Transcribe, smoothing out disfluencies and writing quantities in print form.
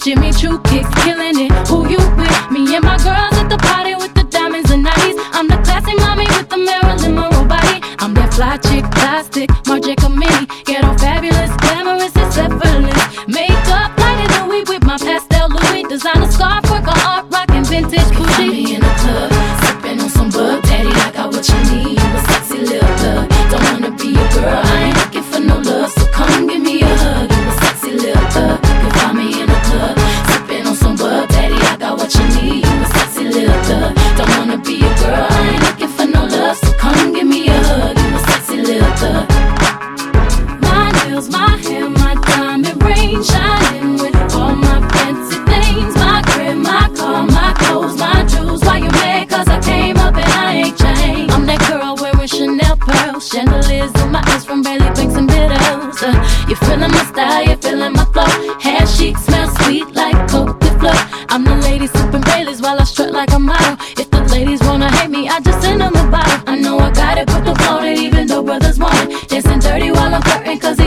Jimmy Choo kicks, killing it. Who you with? Me and my girls at the party with the diamonds and 90s. I'm the classy mommy with the Marilyn Monroe body. I'm that fly chick, plastic, Marc Camini. Get all fabulous, glamorous, and effortless. Makeup lighter than we with my pastel Louis. Designer scarf, work on art, rockin' vintage bougie. Me in the club, sippin' on some bug. Daddy, I got what you need. You a sexy little thug. Don't wanna be a girl, I ain't looking for no love. So come give me a hug. You a sexy little thug. You find me in the club, sippin' on some bug. Daddy, I got what you need. You a sexy little thug. Don't wanna be a girl, I ain't looking for no love. So come give me a hug. You a sexy little thug. My nails, my hair, my diamond ring, shining with all my fancy things. My crib, my car, my clothes, my jewels. Why you mad? 'Cause I came up and I ain't changed. I'm that girl wearing Chanel pearls, chandeliers in my eyes from Bailey Banks and Biddles. You feeling my style, you feeling my flow. Hair chic, smell sweet like Coke de Fleur. I'm the lady sipping Baileys while I strut like a model. If the ladies wanna hate me, I just send them a bottle. I know I got it, put the float in even though brothers want it. Dancing dirty while I'm flirting 'cause